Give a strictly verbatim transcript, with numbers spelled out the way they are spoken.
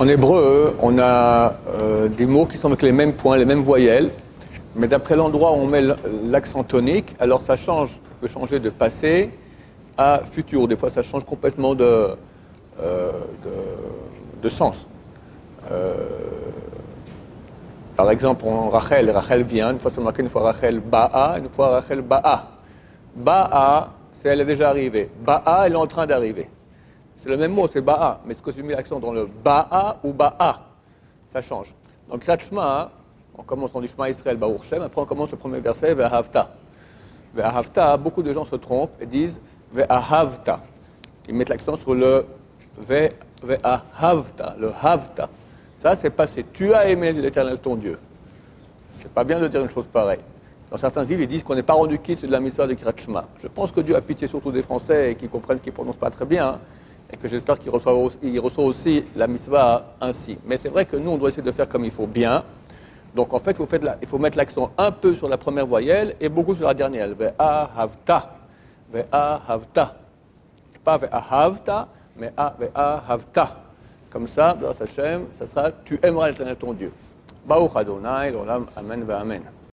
En hébreu, on a euh, des mots qui sont avec les mêmes points, les mêmes voyelles, mais d'après l'endroit où on met l'accent tonique, alors ça change, ça peut changer de passé à futur. Des fois, ça change complètement de, euh, de, de sens. Euh, par exemple, en Rachel, Rachel vient, une fois c'est marqué, une fois Rachel ba'a, une fois Rachel ba'a. Ba'a, c'est elle est déjà arrivée. Ba'a, elle est en train d'arriver. C'est le même mot, c'est ba'a, mais est-ce que j'ai mis l'accent dans le ba'a ou ba'a? Ça change. Donc, Kriyat Shema, on commence dans du Shema Israël, Baruch Shem, après on commence le premier verset, Ve'ahavta. Ve'ahavta, beaucoup de gens se trompent et disent Ve'ahavta. Ils mettent l'accent sur le Ve'ahavta, le Havta. Ça, c'est passé. Tu as aimé l'Éternel ton Dieu. C'est pas bien de dire une chose pareille. Dans certains livres, ils disent qu'on n'est pas rendu quitte de la mitzvah de Kriyat Shema. Je pense que Dieu a pitié surtout des Français et qui comprennent, qui ne prononcent pas très bien, hein, et que j'espère qu'ils reçoivent aussi, ils reçoivent aussi la mitzvah ainsi. Mais c'est vrai que nous, on doit essayer de faire comme il faut bien. Donc en fait, il faut, faire la, il faut mettre l'accent un peu sur la première voyelle et beaucoup sur la dernière. Ve'ahavta. Ve'ahavta. Pas ve'ahavta, mais ve'ahavta. Comme ça, dans Hashem, ça sera tu aimeras l'Éternel ton Dieu. Baruch Adonai, l'olam, amen, ve'amen.